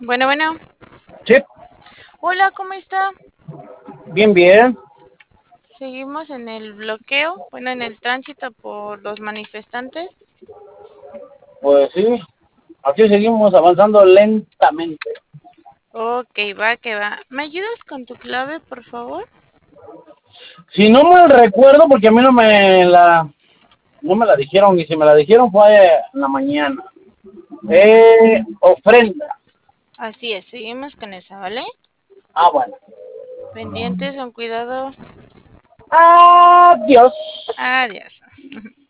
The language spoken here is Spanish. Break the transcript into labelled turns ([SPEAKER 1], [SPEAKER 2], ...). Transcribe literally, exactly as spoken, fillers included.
[SPEAKER 1] Bueno, bueno.
[SPEAKER 2] Sí,
[SPEAKER 1] Hola, ¿cómo está?
[SPEAKER 2] bien, bien.
[SPEAKER 1] Seguimos en el bloqueo, bueno, en el tránsito por los manifestantes.
[SPEAKER 2] Pues sí, aquí seguimos avanzando lentamente.
[SPEAKER 1] Ok, va que va. ¿Me ayudas con tu clave, por favor?
[SPEAKER 2] Si no mal recuerdo, porque a mí no me la no me la dijeron, y si me la dijeron fue en la mañana. Eh, ofrenda.
[SPEAKER 1] Así es, seguimos con esa, ¿vale?
[SPEAKER 2] Ah, bueno.
[SPEAKER 1] Pendientes, con cuidado.
[SPEAKER 2] Adiós.
[SPEAKER 1] Adiós.